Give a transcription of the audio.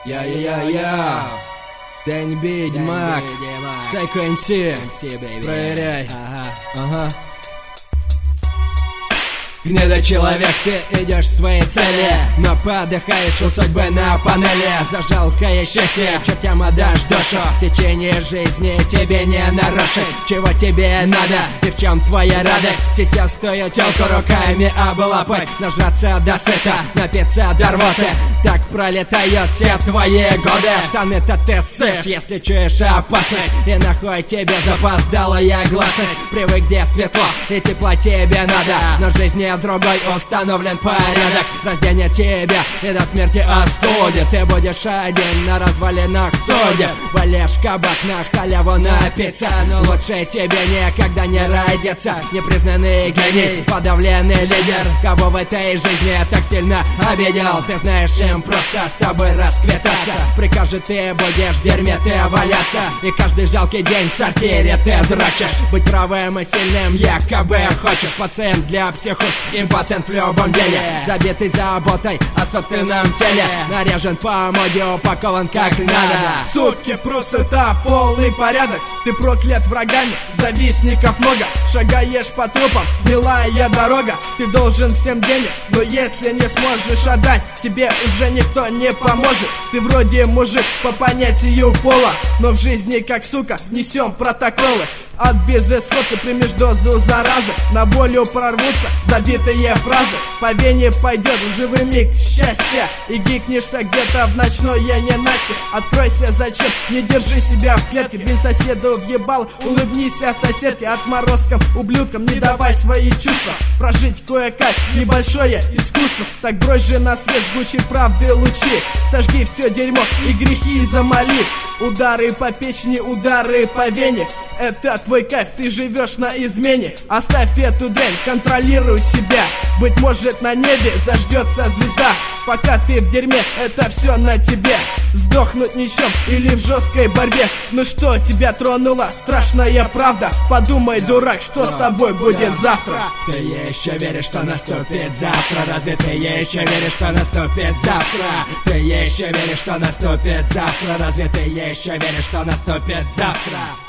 Я-я-я-я. Дэнни Би, Димак, Сайко МС. Проверяй. Ага. Гнедочеловек, ты идешь к своей цели, но подыхаешь у судьбы на панели. За жалкое счастье чертям отдашь душу. Течение жизни тебе не нарушить. Чего тебе надо и в чем твоя радость? Сейчас стою телку руками облапать, нажраться до сыта, напиться до рвоты. Так пролетают все твои годы. Штаны-то ты ссышь, если чуешь опасность. И нахуй тебе запоздалая гласность. Привык, где светло и тепла тебе надо, но в жизни другой установлен порядок. Разденет тебя и до смерти остудит. Ты будешь один на развалинах судеб. Валишь кабак на халяву напиться, но лучше тебе никогда не родиться. Непризнанный гений, подавленный лидер, кого в этой жизни так сильно обидел. Ты знаешь, им просто с тобой расквитаться. Прикажет, ты будешь в дерьме ты валяться. И каждый жалкий день в сортире ты дрочишь. Быть правым и сильным якобы хочешь. Пациент для психушки, импотент в любом деле, забитый заботой о собственном теле, наряжен по моде, упакован как надо. Суки, процента, полный порядок. Ты проклят врагами, завистников много. Шагаешь по трупам, гнилая дорога. Ты должен всем денег, но если не сможешь отдать, тебе уже никто не поможет. Ты вроде мужик по понятию пола, но в жизни как сука несем протоколы. От безысходки примешь дозу заразы, на волю прорвутся забитые фразы. По вене пойдет живый миг счастья, и гикнешься где-то в ночное ненастье. Откройся, зачем, не держи себя в клетке. Блин, соседу въебал, улыбнись соседке. Отморозкам, ублюдкам не давай свои чувства. Прожить кое-как небольшое искусство. Так брось же на свет жгучей правды лучи. Сожги все дерьмо и грехи замоли. Удары по печени, удары по вене. Это твой кайф, ты живешь на измене. Оставь эту дрянь, контролируй себя. Быть может, на небе зажгется звезда. Пока ты в дерьме, это все на тебе. Сдохнуть ничем или в жесткой борьбе. Ну что тебя тронула страшная правда? Подумай, дурак, что с тобой будет завтра. Ты еще веришь, что наступит завтра? Разве ты еще веришь, что наступит завтра? Ты еще веришь, что наступит завтра? Разве ты еще веришь, что наступит завтра?